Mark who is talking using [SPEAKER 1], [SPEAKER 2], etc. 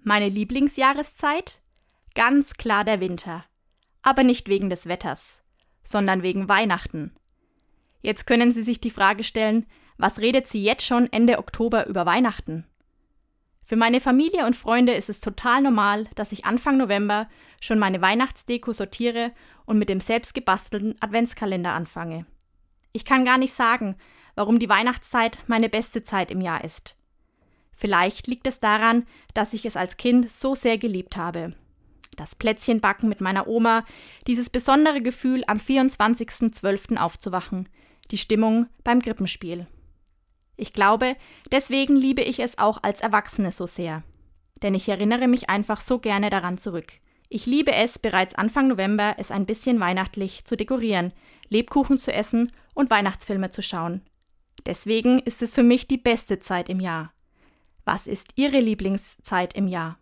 [SPEAKER 1] Meine Lieblingsjahreszeit? Ganz klar der Winter. Aber nicht wegen des Wetters, sondern wegen Weihnachten. Jetzt können Sie sich die Frage stellen, was redet sie jetzt schon Ende Oktober über Weihnachten? Für meine Familie und Freunde ist es total normal, dass ich Anfang November schon meine Weihnachtsdeko sortiere und mit dem selbst gebastelten Adventskalender anfange. Ich kann gar nicht sagen, warum die Weihnachtszeit meine beste Zeit im Jahr ist. Vielleicht liegt es daran, dass ich es als Kind so sehr geliebt habe. Das Plätzchenbacken mit meiner Oma, dieses besondere Gefühl, am 24.12. aufzuwachen, die Stimmung beim Krippenspiel. Ich glaube, deswegen liebe ich es auch als Erwachsene so sehr. Denn ich erinnere mich einfach so gerne daran zurück. Ich liebe es, bereits Anfang November es ein bisschen weihnachtlich zu dekorieren, Lebkuchen zu essen und Weihnachtsfilme zu schauen. Deswegen ist es für mich die beste Zeit im Jahr. Was ist Ihre Lieblingszeit im Jahr?